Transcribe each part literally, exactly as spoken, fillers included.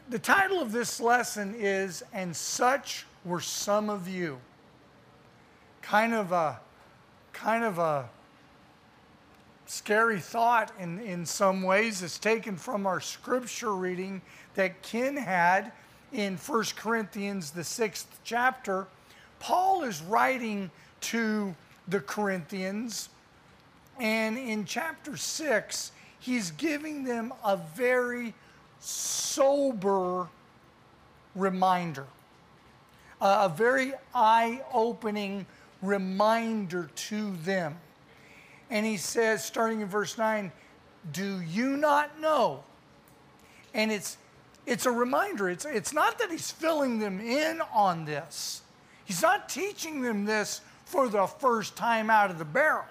The title of this lesson is, "And Such Were Some of You." Kind of a, kind of a scary thought in, in some ways. It's taken from our scripture reading that Ken had in First Corinthians, the sixth chapter. Paul is writing to the Corinthians, and in chapter six, he's giving them a very sober reminder, uh, a very eye-opening reminder to them. And he says, starting in verse nine, "Do you not know?" And it's it's a reminder. It's, it's not that he's filling them in on this. He's not teaching them this for the first time out of the barrel.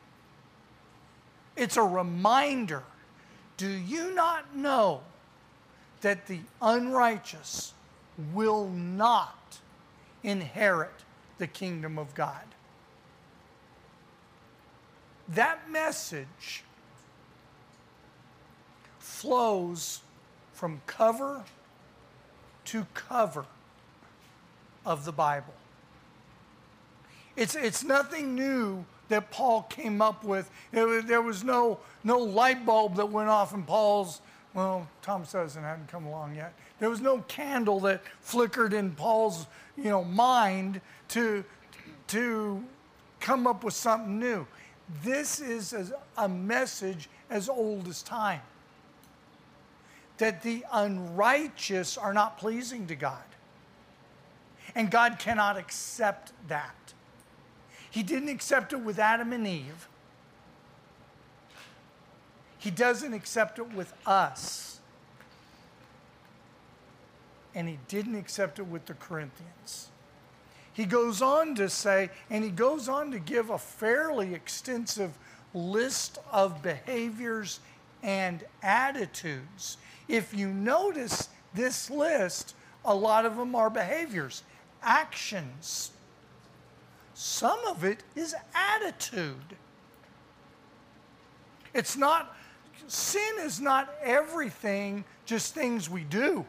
It's a reminder. Do you not know that the unrighteous will not inherit the kingdom of God? That message flows from cover to cover of the Bible. It's, it's nothing new that Paul came up with. There was, there was no, no light bulb that went off in Paul's, well, Thomas Edison hadn't come along yet. There was no candle that flickered in Paul's, you know, mind to, to come up with something new. This is a, a message as old as time, that the unrighteous are not pleasing to God. And God cannot accept that. He didn't accept it with Adam and Eve. He doesn't accept it with us. And he didn't accept it with the Corinthians. He goes on to say, and he goes on to give a fairly extensive list of behaviors and attitudes. If you notice this list, a lot of them are behaviors, actions. Some of it is attitude. It's not, sin is not everything, just things we do.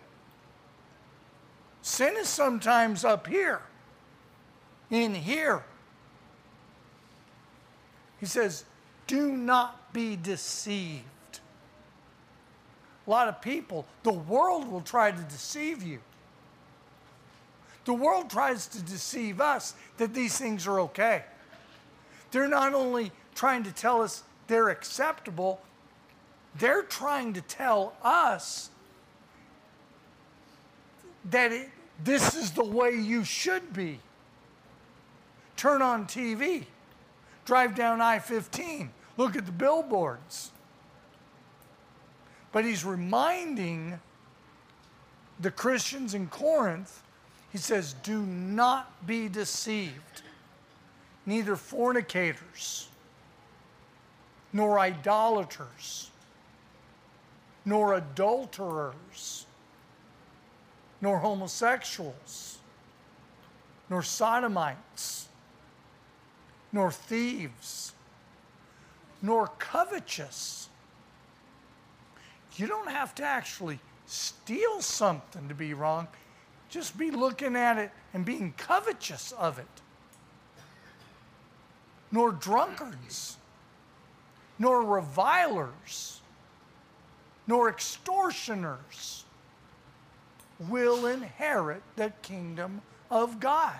Sin is sometimes up here, in here. He says, do not be deceived. A lot of people, the world will try to deceive you. The world tries to deceive us that these things are okay. They're not only trying to tell us they're acceptable, they're trying to tell us that it, this is the way you should be. Turn on T V, drive down I fifteen, look at the billboards. But he's reminding the Christians in Corinth, he says, do not be deceived. Neither fornicators, nor idolaters, nor adulterers, nor homosexuals, nor sodomites, nor thieves, nor covetous. You don't have to actually steal something to be wrong. Just be looking at it and being covetous of it. Nor drunkards, nor revilers, nor extortioners will inherit the kingdom of God.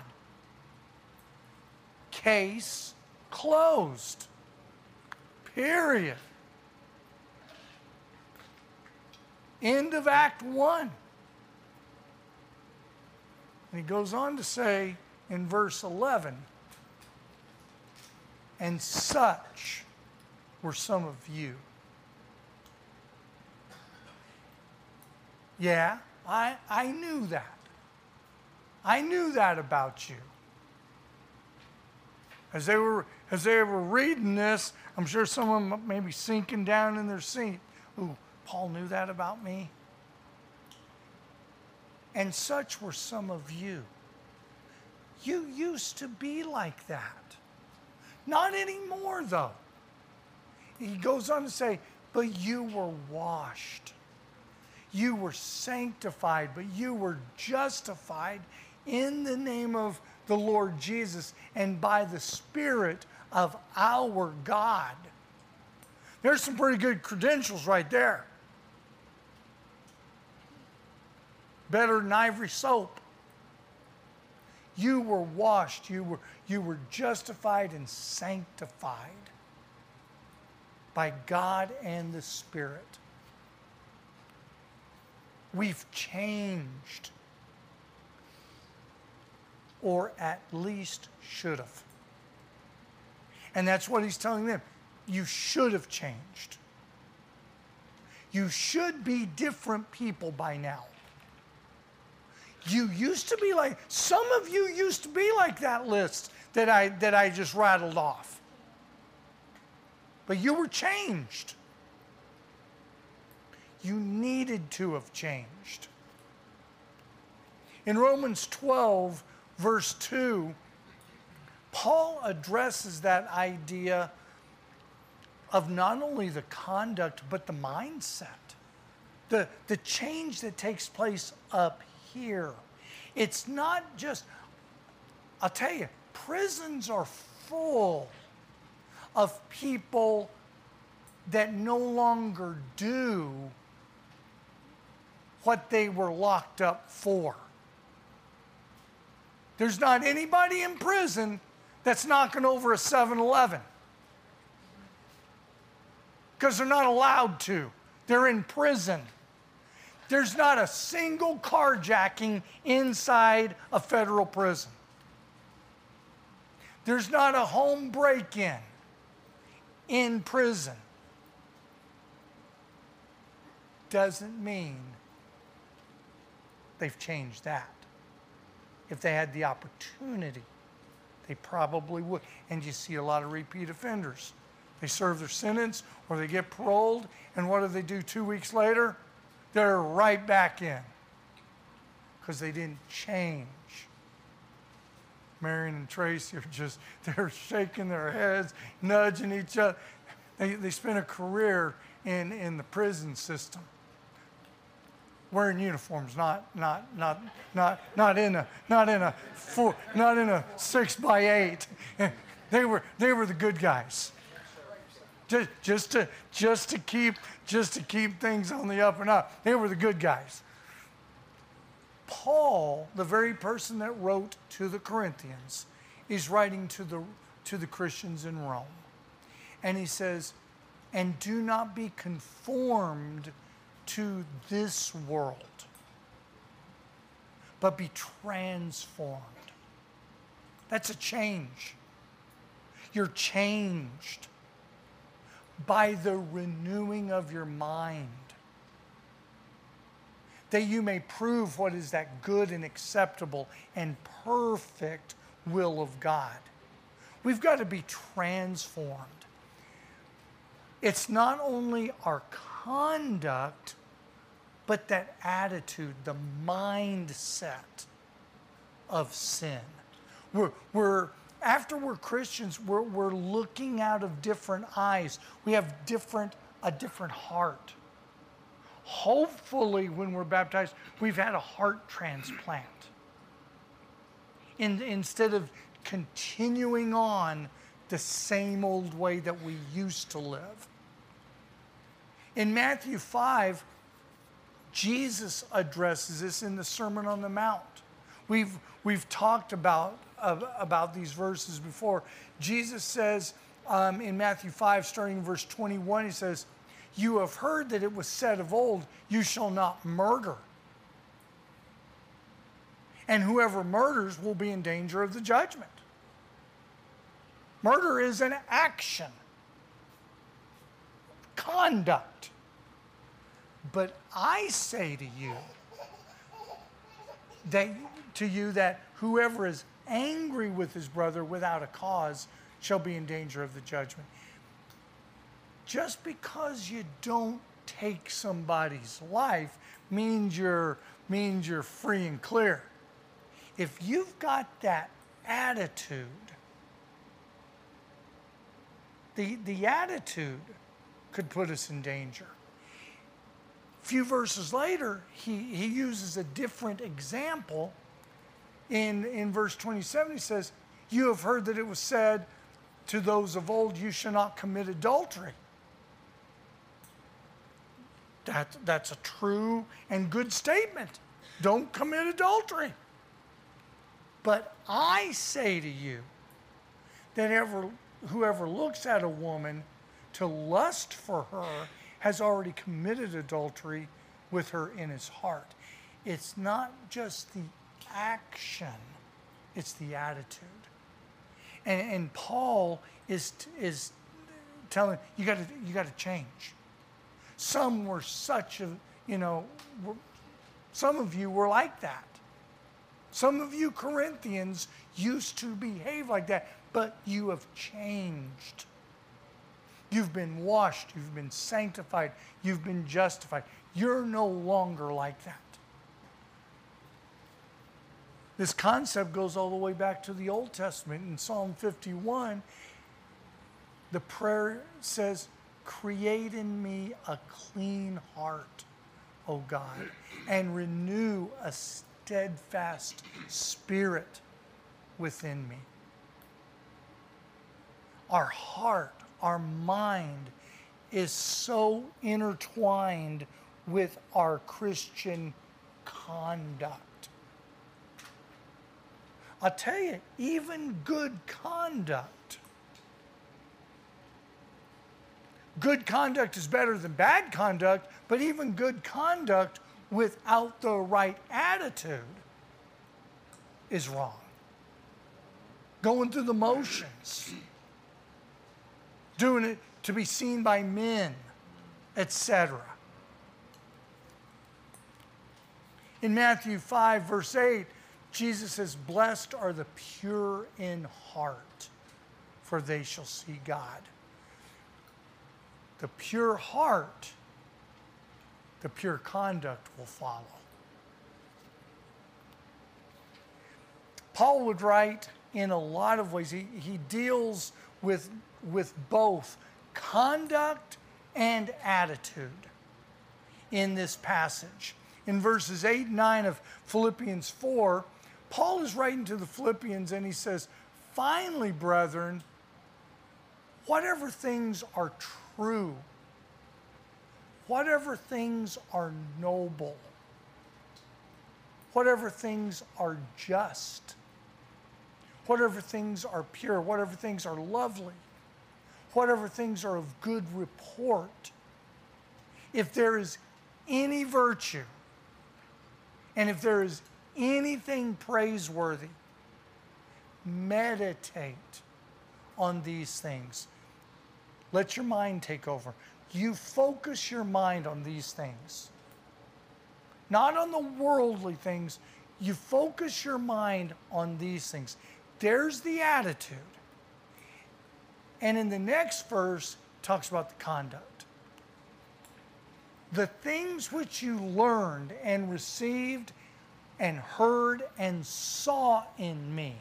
Case closed. Period. End of Act One. And he goes on to say in verse eleven, and such were some of you. Yeah, I, I knew that. I knew that about you. As they were, as they were reading this, I'm sure someone may be sinking down in their seat. Ooh, Paul knew that about me. And such were some of you. You used to be like that. Not anymore, though. He goes on to say, but you were washed. You were sanctified, but you were justified in the name of the Lord Jesus and by the Spirit of our God. There's some pretty good credentials right there. Better than ivory soap. You were washed, you were, you were justified and sanctified by God and the Spirit. We've changed, or at least should have. And that's what he's telling them. You should have changed. You should be different people by now. You used to be like, some of you used to be like that list that I, that I just rattled off. But you were changed. You needed to have changed. In Romans twelve, verse two, Paul addresses that idea of not only the conduct, but the mindset. The, the change that takes place up here. It's not just, I'll tell you, prisons are full of people that no longer do what they were locked up for. There's not anybody in prison that's knocking over a seven eleven. Because they're not allowed to. They're in prison. There's not a single carjacking inside a federal prison. There's not a home break-in in prison. Doesn't mean they've changed that. If they had the opportunity, they probably would. And you see a lot of repeat offenders. They serve their sentence or they get paroled, and what do they do two weeks later? They're right back in because they didn't change. Marion and Tracy are just, they're shaking their heads, nudging each other. They, they spent a career in, in the prison system. Wearing uniforms, not not not not not in a not in a four, not in a six by eight. They were they were the good guys. Just just to just to keep just to keep things on the up and up. They were the good guys. Paul, the very person that wrote to the Corinthians, is writing to the to the Christians in Rome. And he says, "And do not be conformed to this world, but be transformed." That's a change. You're changed by the renewing of your mind, that you may prove what is that good and acceptable and perfect will of God. We've got to be transformed. It's not only our conduct, but that attitude, the mindset of sin. We're, we're after we're Christians, we're, we're looking out of different eyes. We have different a different heart. Hopefully, when we're baptized, we've had a heart transplant. In, instead of continuing on the same old way that we used to live. In Matthew five, Jesus addresses this in the Sermon on the Mount. We've, we've talked about, uh, about these verses before. Jesus says um, in Matthew five, starting in verse twenty-one, he says, "You have heard that it was said of old, you shall not murder. And whoever murders will be in danger of the judgment." Murder is an action. Conduct. But I say to you that to you that whoever is angry with his brother without a cause shall be in danger of the judgment. Just because you don't take somebody's life means you're means you're free and clear. If you've got that attitude, the the attitude could put us in danger. A few verses later, he, he uses a different example. In, in verse twenty-seven, he says, you have heard that it was said to those of old, you shall not commit adultery. That, that's a true and good statement. Don't commit adultery. But I say to you that ever, whoever looks at a woman to lust for her has already committed adultery with her in his heart. It's not just the action, it's the attitude. And, and Paul is, is telling you got to you got to change. Some were such a, you know, were, some of you were like that. Some of you Corinthians used to behave like that, but you have changed. You've been washed, you've been sanctified, you've been justified. You're no longer like that. This concept goes all the way back to the Old Testament. In Psalm fifty-one, the prayer says, create in me a clean heart, O God, and renew a steadfast spirit within me. Our heart, our mind is so intertwined with our Christian conduct. I'll tell you, even good conduct. Good conduct is better than bad conduct, but even good conduct without the right attitude is wrong. Going through the motions, doing it to be seen by men, et cetera. In Matthew five, verse eight, Jesus says, blessed are the pure in heart, for they shall see God. The pure heart, the pure conduct will follow. Paul would write in a lot of ways. He, he deals with, with both conduct and attitude in this passage. In verses eight and nine of Philippians four, Paul is writing to the Philippians and he says, finally, brethren, whatever things are true, whatever things are noble, whatever things are just, whatever things are pure, whatever things are lovely, whatever things are of good report, if there is any virtue, and if there is anything praiseworthy, meditate on these things. Let your mind take over. You focus your mind on these things. Not on the worldly things. You focus your mind on these things. There's the attitude. And in the next verse, it talks about the conduct. The things which you learned and received and heard and saw in me,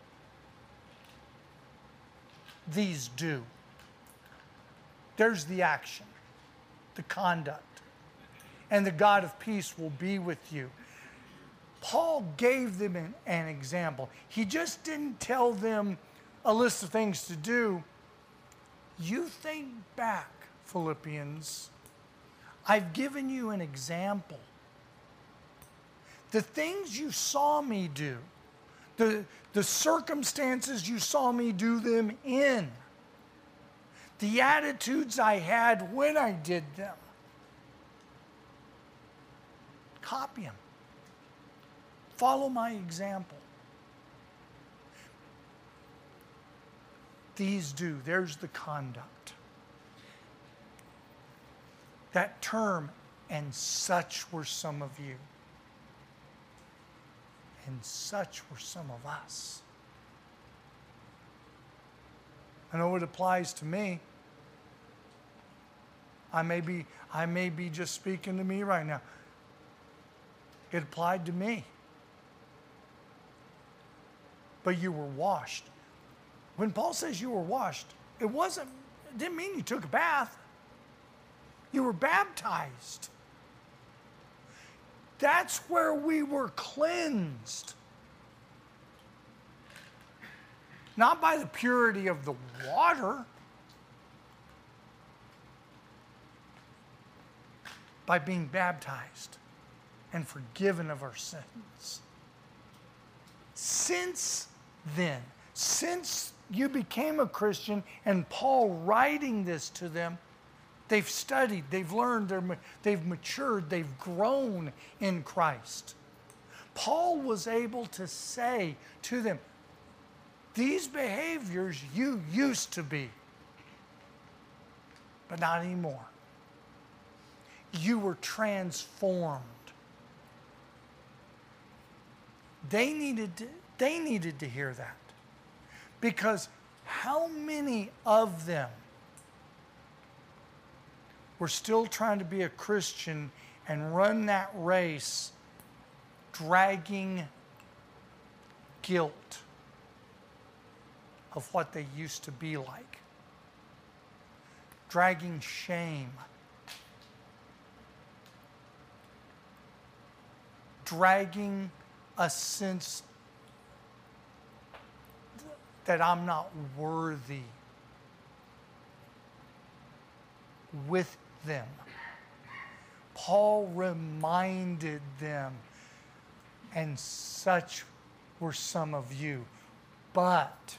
these do. There's the action, the conduct, and the God of peace will be with you. Paul gave them an, an example. He just didn't tell them a list of things to do. You think back, Philippians. I've given you an example. The things you saw me do, the, the circumstances you saw me do them in, the attitudes I had when I did them, copy them. Follow my example. These do. There's the conduct. That term, and such were some of you. And such were some of us. I know it applies to me. I may be, I may be just speaking to me right now. It applied to me. But you were washed. When Paul says you were washed, it wasn't, it didn't mean you took a bath. You were baptized. That's where we were cleansed. Not by the purity of the water, by being baptized and forgiven of our sins. Since then, since you became a Christian, and Paul writing this to them, they've studied, they've learned, they're, they've matured, they've grown in Christ. Paul was able to say to them, these behaviors you used to be, but not anymore. You were transformed. They needed to, they needed to hear that. Because how many of them were still trying to be a Christian and run that race, dragging guilt of what they used to be like, dragging shame, dragging a sense that I'm not worthy with them. Paul reminded them, and such were some of you, but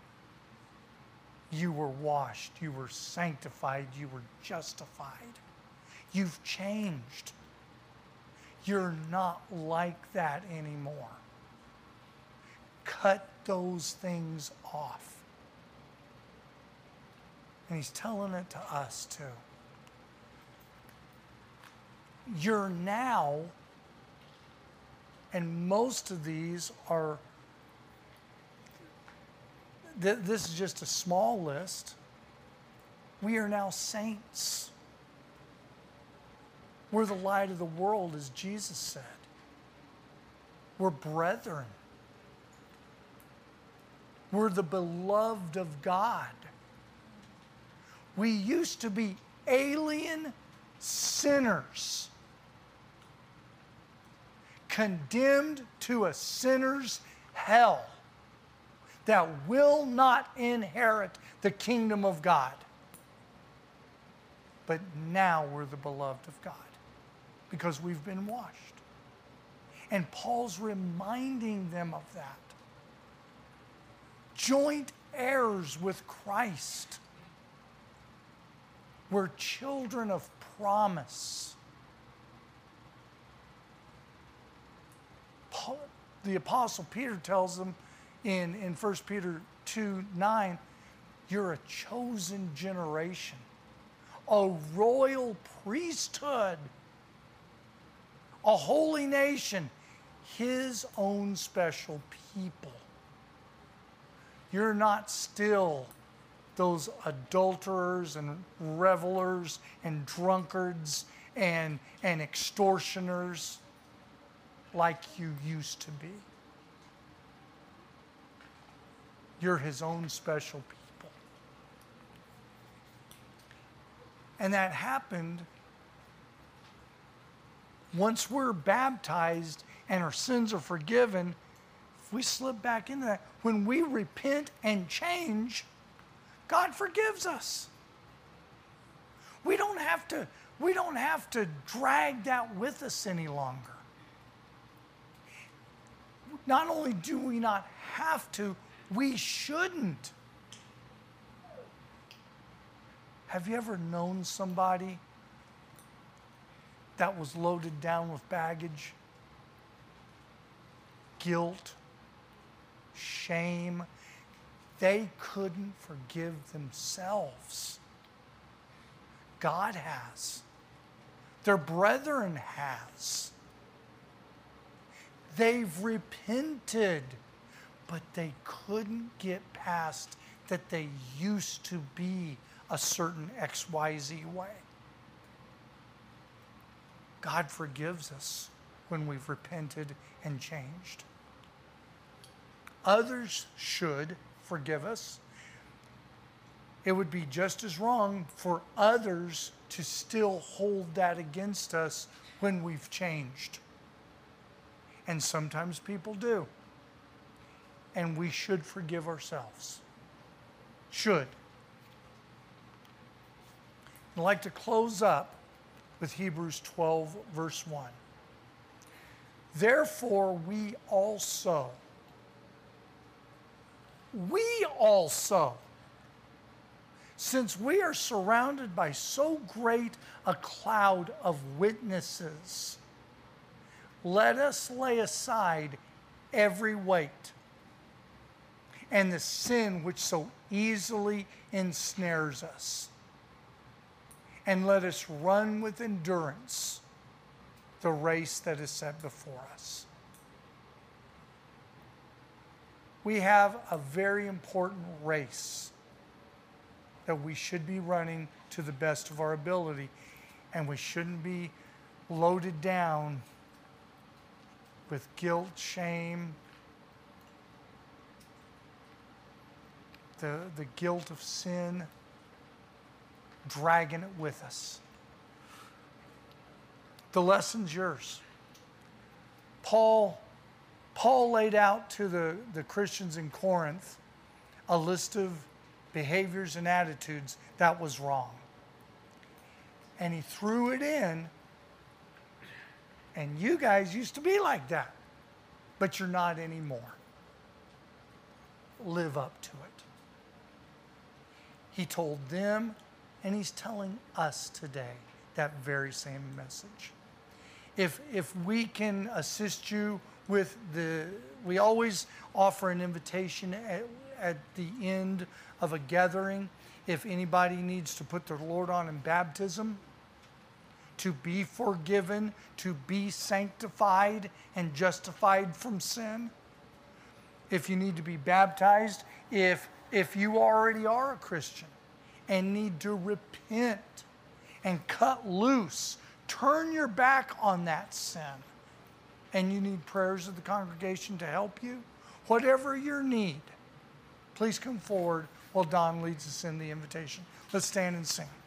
you were washed, you were sanctified, you were justified. You've changed. You're not like that anymore. Cut those things off. And he's telling it to us too. You're now, and most of these are, th- this is just a small list. We are now saints. We're the light of the world, as Jesus said. We're brethren. We're the beloved of God. We used to be alien sinners, condemned to a sinner's hell that will not inherit the kingdom of God. But now we're the beloved of God because we've been washed. And Paul's reminding them of that. Joint heirs with Christ. We're children of promise. Paul, the Apostle Peter tells them in, in First Peter two nine, you're a chosen generation, a royal priesthood, a holy nation, his own special people. You're not still those adulterers and revelers and drunkards and, and extortioners like you used to be. You're his own special people. And that happened once we're baptized and our sins are forgiven. If we slip back into that, when we repent and change, God forgives us. We don't have to, we don't have to drag that with us any longer. Not only do we not have to, we shouldn't. Have you ever known somebody that was loaded down with baggage, guilt, shame? They couldn't forgive themselves. God has. Their brethren has. They've repented, but they couldn't get past that they used to be a certain X Y Z way. God forgives us when we've repented and changed. Others should forgive us. It would be just as wrong for others to still hold that against us when we've changed. And sometimes people do. And we should forgive ourselves. Should. I'd like to close up with Hebrews twelve, verse one. Therefore, we also, we also, since we are surrounded by so great a cloud of witnesses, let us lay aside every weight and the sin which so easily ensnares us, and let us run with endurance the race that is set before us. We have a very important race that we should be running to the best of our ability, and we shouldn't be loaded down with guilt, shame, the, the guilt of sin, dragging it with us. The lesson's yours. Paul, Paul laid out to the, the Christians in Corinth a list of behaviors and attitudes that was wrong. And he threw it in, and you guys used to be like that, but you're not anymore. Live up to it. He told them, and he's telling us today that very same message. If, if we can assist you with the, we always offer an invitation at, at the end of a gathering. If anybody needs to put their Lord on in baptism, to be forgiven, to be sanctified and justified from sin. If you need to be baptized, if, if you already are a Christian and need to repent and cut loose, turn your back on that sin, and you need prayers of the congregation to help you, whatever your need, please come forward while Don leads us in the invitation. Let's stand and sing.